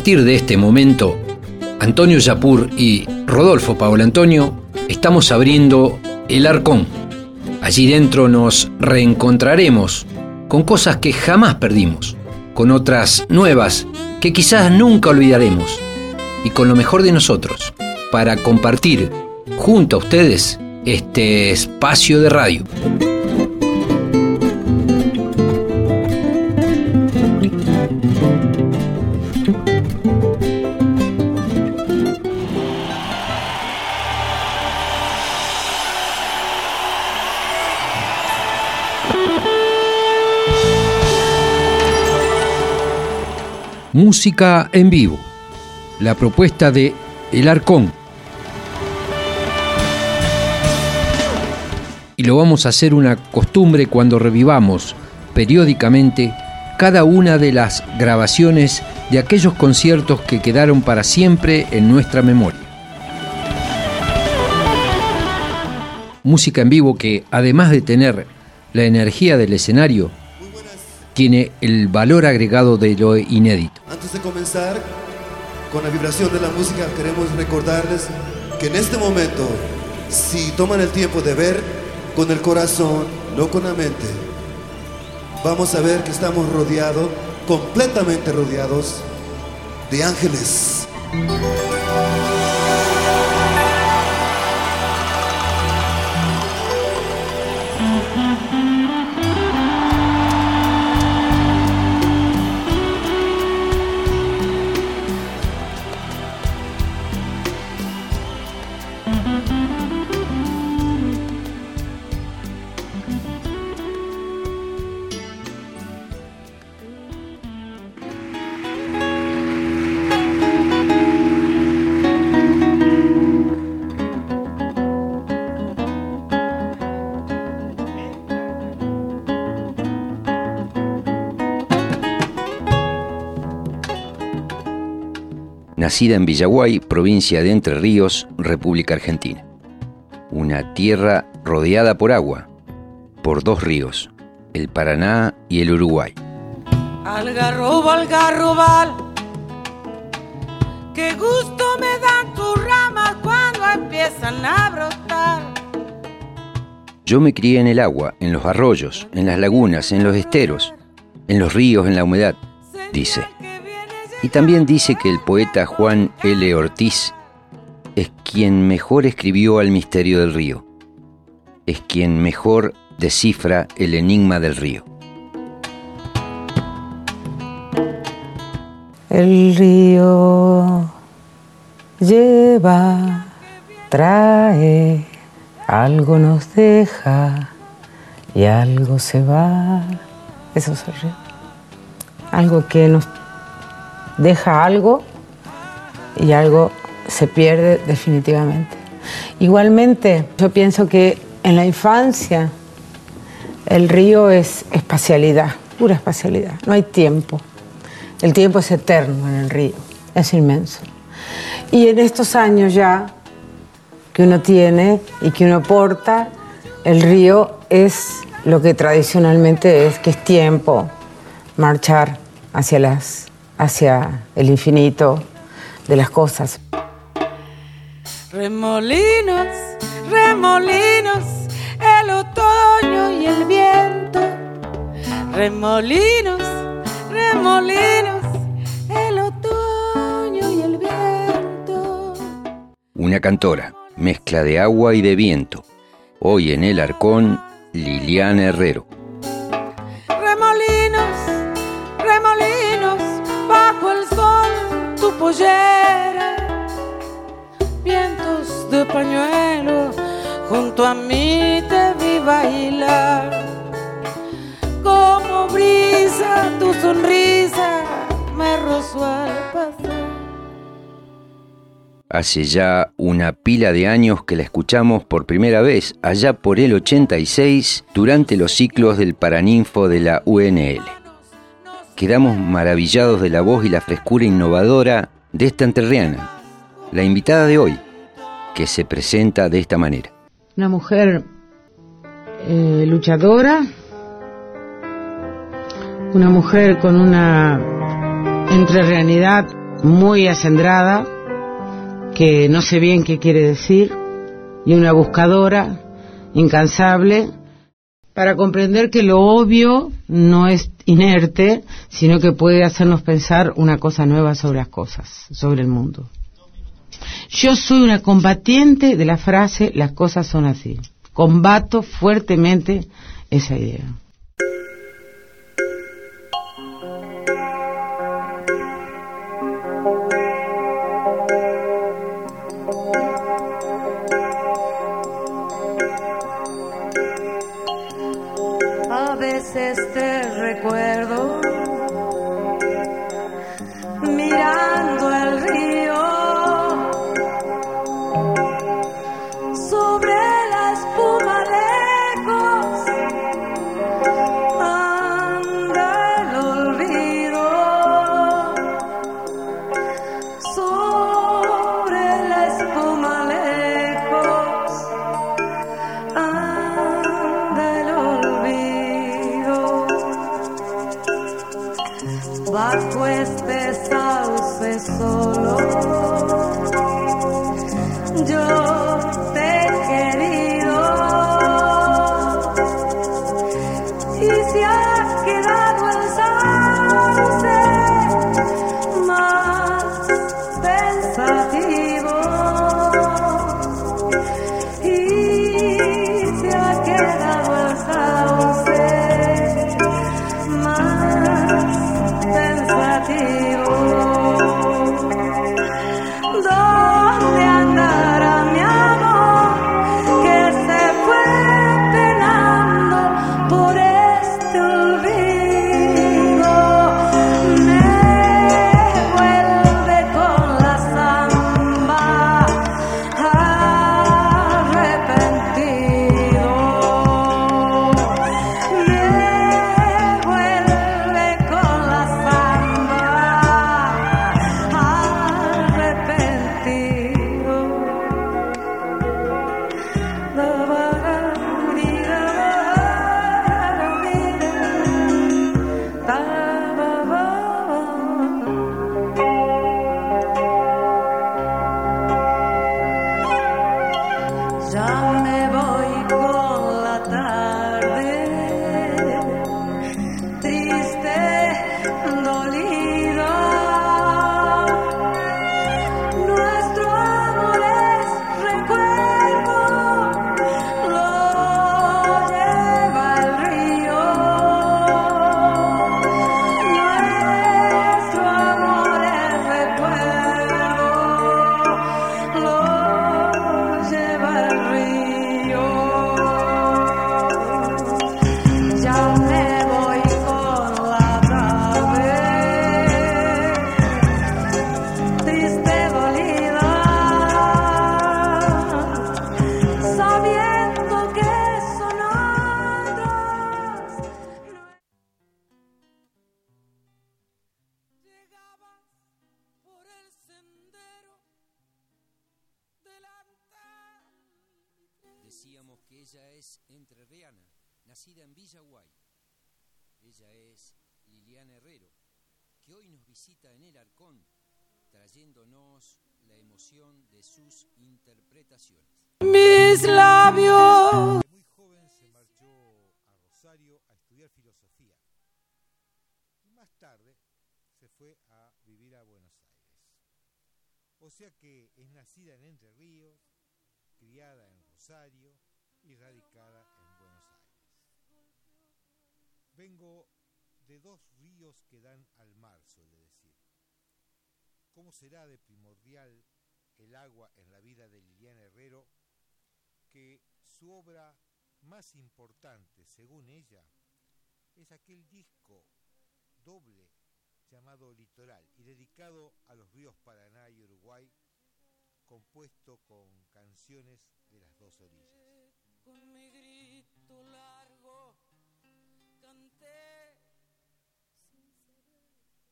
partir de este momento, Antonio Yapur y Rodolfo Paolantonio estamos abriendo El Arcón. Allí dentro nos reencontraremos con cosas que jamás perdimos, con otras nuevas que quizás nunca olvidaremos, y con lo mejor de nosotros, para compartir junto a ustedes este espacio de radio. Música en vivo, la propuesta de El Arcón. Y lo vamos a hacer una costumbre cuando revivamos periódicamente cada una de las grabaciones de aquellos conciertos que quedaron para siempre en nuestra memoria. Música en vivo que, además de tener la energía del escenario, tiene el valor agregado de lo inédito. Antes de comenzar con la vibración de la música, queremos recordarles que en este momento, si toman el tiempo de ver con el corazón, no con la mente, vamos a ver que estamos rodeados, completamente rodeados de ángeles. Nacida en Villaguay, provincia de Entre Ríos, República Argentina. Una tierra rodeada por agua, por dos ríos, el Paraná y el Uruguay. Algarrobal, qué gusto me dan tus ramas cuando empiezan a brotar. Yo me crié en el agua, en los arroyos, en las lagunas, en los esteros, en los ríos, en la humedad, dice. Y también dice que el poeta Juan L. Ortiz es quien mejor escribió al misterio del río. Es quien mejor descifra el enigma del río. El río lleva, trae, algo nos deja y algo se va. Eso es el río. Algo que nos deja algo y algo se pierde definitivamente. Igualmente, yo pienso que en la infancia el río es espacialidad, pura espacialidad. No hay tiempo. El tiempo es eterno en el río, es inmenso. Y en estos años ya que uno tiene y que uno porta, el río es lo que tradicionalmente es, que es tiempo, marchar hacia el infinito de las cosas. Remolinos, remolinos, el otoño y el viento. Remolinos, remolinos, el otoño y el viento. Una cantora, mezcla de agua y de viento. Hoy en El Arcón, Liliana Herrero. Remolinos, bajo el sol, tu pollera. Vientos de pañuelo, junto a mí te vi bailar. Como brisa, tu sonrisa me rozó al pasar. Hace ya una pila de años que la escuchamos por primera vez, allá por el 86, durante los ciclos del Paraninfo de la UNL. Quedamos maravillados de la voz y la frescura innovadora de esta entrerriana, la invitada de hoy, que se presenta de esta manera. Una mujer luchadora, una mujer con una entrerrianidad muy acendrada, que no sé bien qué quiere decir, y una buscadora incansable para comprender que lo obvio no es inerte, sino que puede hacernos pensar una cosa nueva sobre las cosas, sobre el mundo. Yo soy una combatiente de la frase "las cosas son así". Combato fuertemente esa idea. A veces te recuerdo mirando el río sobre la espuma lejos, anda el olvido sobre la espuma lejos, anda el olvido bajo este sauce solo. Yo te he querido y se ha quedado el sauce más pensativo, y se ha quedado el sauce más pensativo. ¿Dónde andará mi amor que se fue penando por este olvido? Me vuelve con la samba arrepentido. Me vuelve con la samba arrepentido. Ya me voy con la tarde, triste, dolida. Nuestro amor es recuerdo, lo lleva el río. Nuestro amor es recuerdo, lo lleva el río. Ya me voy con la tarde, triste, dolida, sabiendo que son otros. Llegabas por el sendero delantal. Decíamos que ella es entrerriana, nacida en Villa Guay. Ella es Liliana Herrero, que hoy nos visita en el Arcón, trayéndonos la emoción de sus interpretaciones. Mis labios. Muy joven se marchó a Rosario a estudiar filosofía y más tarde se fue a vivir a Buenos Aires. O sea que es nacida en Entre Ríos, criada en Rosario y radicada en Buenos Aires. Vengo de dos ríos que dan al mar, suele decir. ¿Cómo será de primordial el agua en la vida de Liliana Herrero, que su obra más importante, según ella, es aquel disco doble llamado Litoral y dedicado a los ríos Paraná y Uruguay, compuesto con canciones de las dos orillas? Con mi grito largo canté sin saber.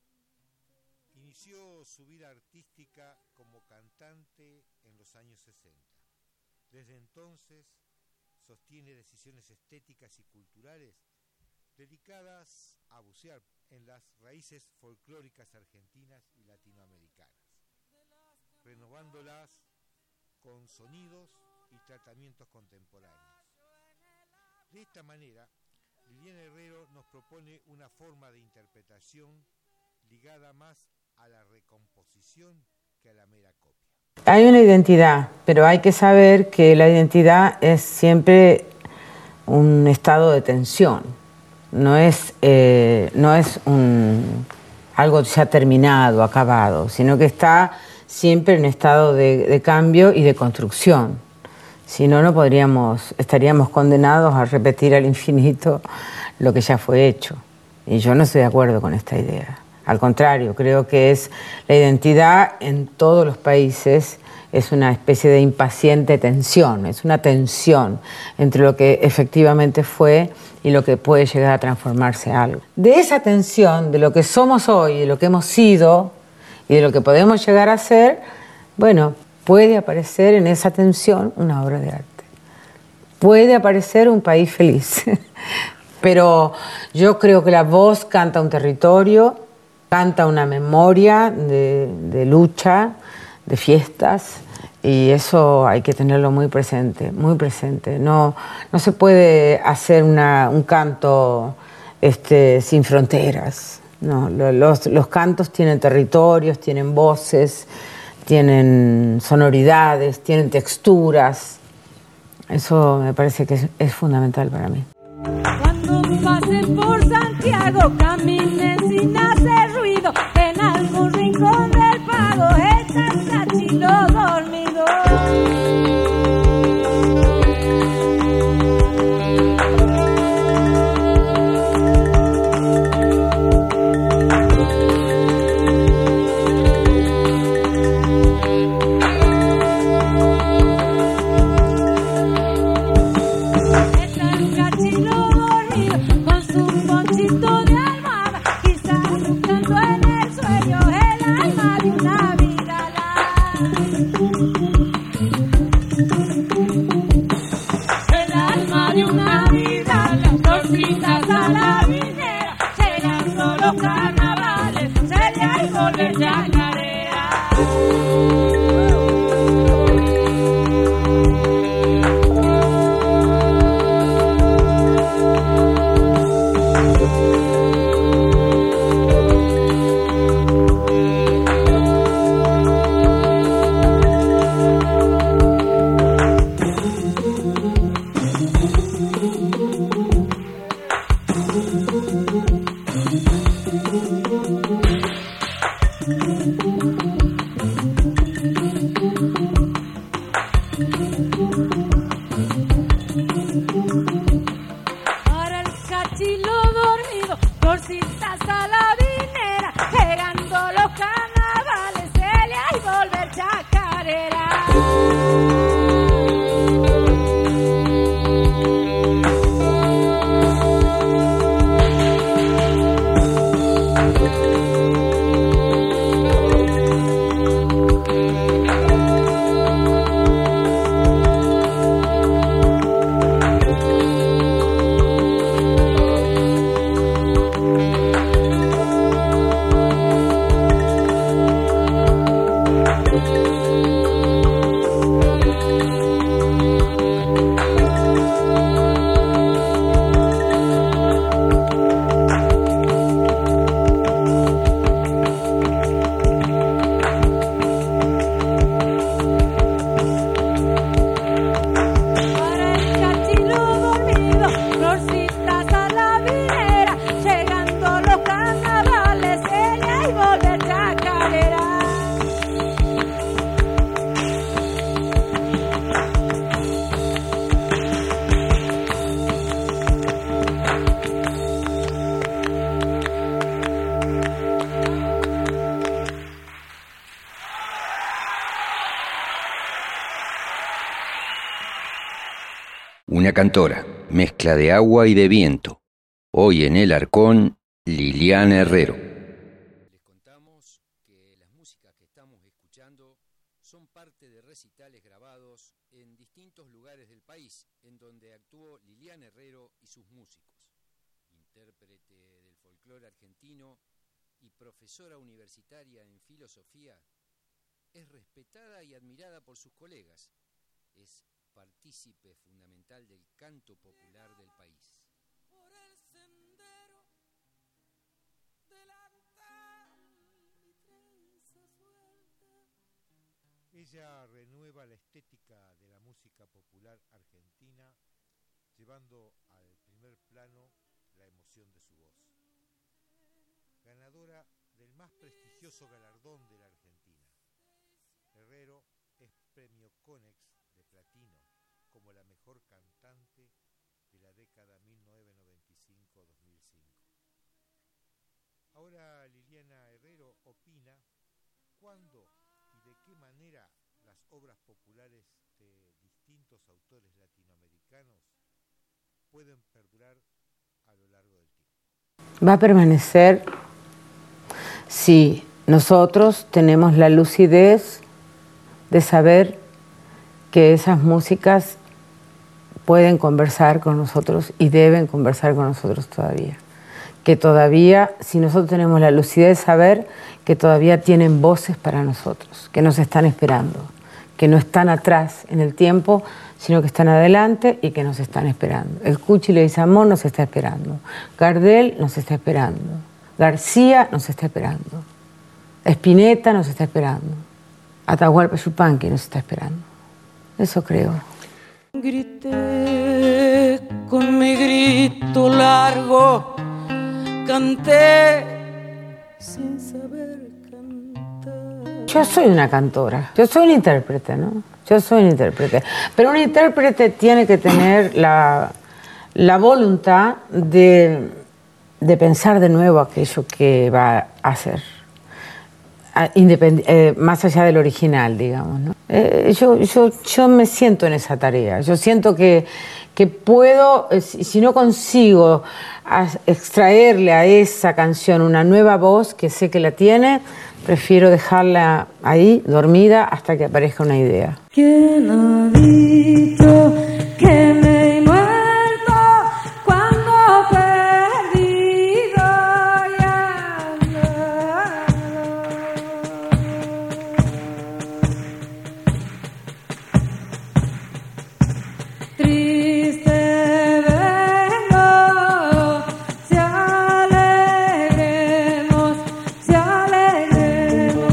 Inició su vida artística como cantante en los años 60. Desde entonces sostiene decisiones estéticas y culturales dedicadas a bucear en las raíces folclóricas argentinas y latinoamericanas, renovándolas con sonidos y tratamientos contemporáneos. De esta manera, Liliana Herrero nos propone una forma de interpretación ligada más a la recomposición que a la mera copia. Hay una identidad, pero hay que saber que la identidad es siempre un estado de tensión, no es algo ya terminado, acabado, sino que está siempre en estado de cambio y de construcción. Si no, estaríamos condenados a repetir al infinito lo que ya fue hecho. Y yo no estoy de acuerdo con esta idea. Al contrario, creo que la identidad en todos los países es una especie de impaciente tensión, es una tensión entre lo que efectivamente fue y lo que puede llegar a transformarse en algo. De esa tensión, de lo que somos hoy, de lo que hemos sido y de lo que podemos llegar a ser, bueno, puede aparecer en esa tensión una obra de arte. Puede aparecer un país feliz. Pero yo creo que la voz canta un territorio, canta una memoria de lucha, de fiestas, y eso hay que tenerlo muy presente, muy presente. No se puede hacer un canto sin fronteras. No, los cantos tienen territorios, tienen voces, tienen sonoridades, tienen texturas. Eso me parece que es fundamental para mí. Cuando pases por Santiago, camines sin hacer ruido. En algún rincón del pago está el cachilo dormido. Una cantora, mezcla de agua y de viento. Hoy en el Arcón, Liliana Herrero. Les contamos que las músicas que estamos escuchando son parte de recitales grabados en distintos lugares del país, en donde actuó Liliana Herrero y sus músicos. Intérprete del folclore folclore argentino y profesora universitaria en filosofía, es respetada y admirada por sus colegas. Es partícipe fundamental del canto popular del país. Por el sendero delantal mi trenza suelta. Ella renueva la estética de la música popular argentina, llevando al primer plano la emoción de su voz. Ganadora del más prestigioso galardón de la Argentina, Herrero es premio Conex de platino como la mejor cantante de la década 1995-2005. Ahora Liliana Herrero opina cuándo y de qué manera las obras populares de distintos autores latinoamericanos pueden perdurar a lo largo del tiempo. Va a permanecer si nosotros tenemos la lucidez de saber que esas músicas pueden conversar con nosotros y deben conversar con nosotros todavía. Que todavía, si nosotros tenemos la lucidez de saber que todavía tienen voces para nosotros, que nos están esperando, que no están atrás en el tiempo, sino que están adelante y que nos están esperando. El Cuchi Leguizamón nos está esperando, Gardel nos está esperando, García nos está esperando, Spinetta nos está esperando, Atahualpa Yupanqui nos está esperando. Eso creo. Grité con mi grito largo, canté sin saber cantar. Yo soy una cantora, yo soy un intérprete, ¿no? Yo soy un intérprete. Pero un intérprete tiene que tener la voluntad de pensar de nuevo aquello que va a hacer. Más allá del original, digamos, ¿no? Yo me siento en esa tarea. Yo siento que puedo, si no consigo extraerle a esa canción una nueva voz, que sé que la tiene, prefiero dejarla ahí, dormida, hasta que aparezca una idea. ¿Quién ha dicho que me he muerto cuando perdido ya nada? Triste vengo, si alegremos, si alegremos.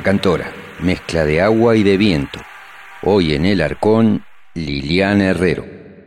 cantora, mezcla de agua y de viento. Hoy en el Arcón, Liliana Herrero.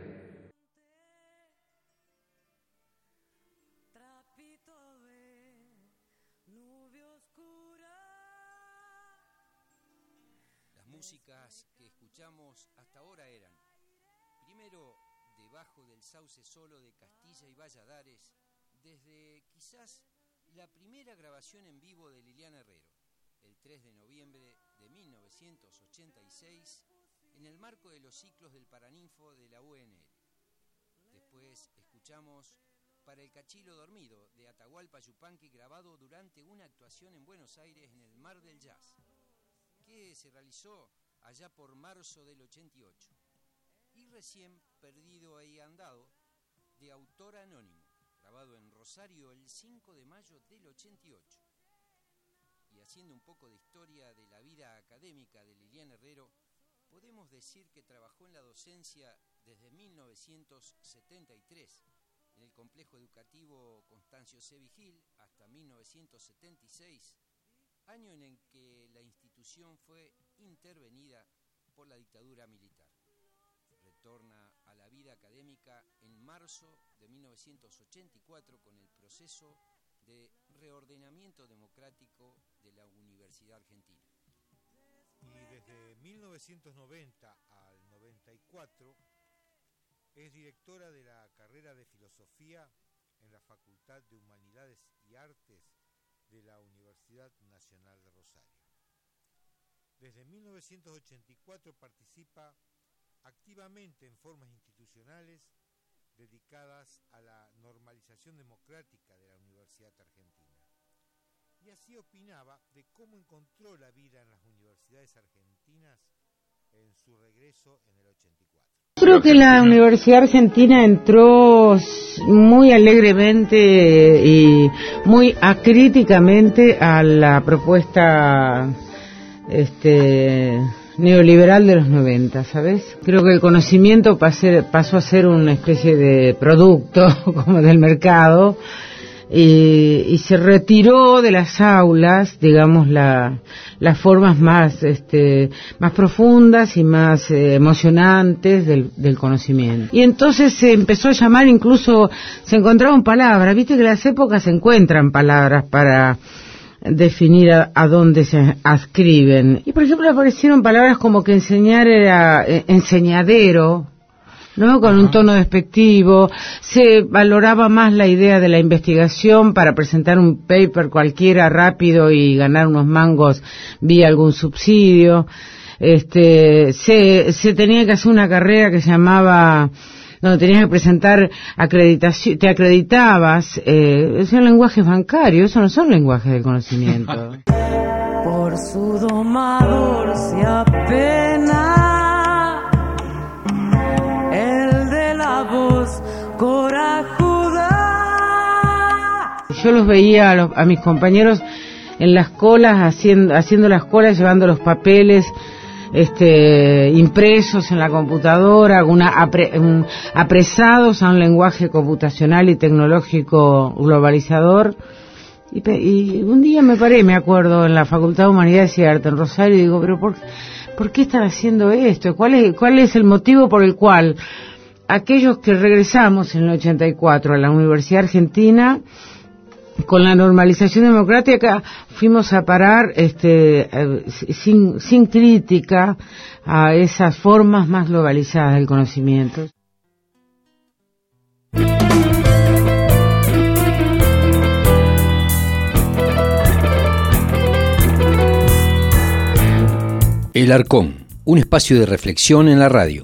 Las músicas que escuchamos hasta ahora eran, primero, Debajo del sauce solo de Castilla y Valladares, desde quizás la primera grabación en vivo de Liliana Herrero, el 3 de noviembre de 1986, en el marco de los ciclos del Paraninfo de la UNL. Después escuchamos Para el Cachilo Dormido, de Atahualpa Yupanqui, grabado durante una actuación en Buenos Aires en el Mar del Jazz, que se realizó allá por marzo del 88. Y recién Perdido y Andado, de autor anónimo, grabado en Rosario el 5 de mayo del 88. Y haciendo un poco de historia de la vida académica de Liliana Herrero, podemos decir que trabajó en la docencia desde 1973 en el complejo educativo Constancio C. Vigil hasta 1976, año en el que la institución fue intervenida por la dictadura militar. Retorna a la vida académica en marzo de 1984 con el proceso de reordenamiento democrático de la Universidad Argentina. Y desde 1990 al 94 es directora de la carrera de Filosofía en la Facultad de Humanidades y Artes de la Universidad Nacional de Rosario. Desde 1984 participa activamente en formas institucionales dedicadas a la normalización democrática de la Universidad Argentina. Y así opinaba de cómo encontró la vida en las universidades argentinas en su regreso en el 84. Creo que la Universidad Argentina entró muy alegremente y muy acríticamente a la propuesta neoliberal de los 90, ¿sabes? Creo que el conocimiento pasó a ser una especie de producto como del mercado y se retiró de las aulas, digamos, las formas más profundas y más emocionantes del conocimiento. Y entonces se empezó a llamar, incluso se encontraban palabras, viste que en las épocas se encuentran palabras para definir a dónde se adscriben. Y por ejemplo aparecieron palabras como que enseñar era enseñadero, ¿no? Con un tono despectivo. Se valoraba más la idea de la investigación para presentar un paper cualquiera rápido y ganar unos mangos vía algún subsidio. Se tenía que hacer una carrera que se llamaba, donde tenías que presentar acreditación, te acreditabas, son lenguajes bancarios, eso no son lenguajes del conocimiento. Por su domador se apena el de la voz corajuda. Yo los veía a mis compañeros en las colas, haciendo las colas, llevando los papeles impresos en la computadora, apresados a un lenguaje computacional y tecnológico globalizador. Y un día me acuerdo, en la Facultad de Humanidades y Arte en Rosario, y digo, pero ¿por qué están haciendo esto? ¿Cuál es el motivo por el cual aquellos que regresamos en el 84 a la Universidad Argentina, con la normalización democrática, fuimos a parar sin crítica a esas formas más globalizadas del conocimiento? El Arcón, un espacio de reflexión en la radio.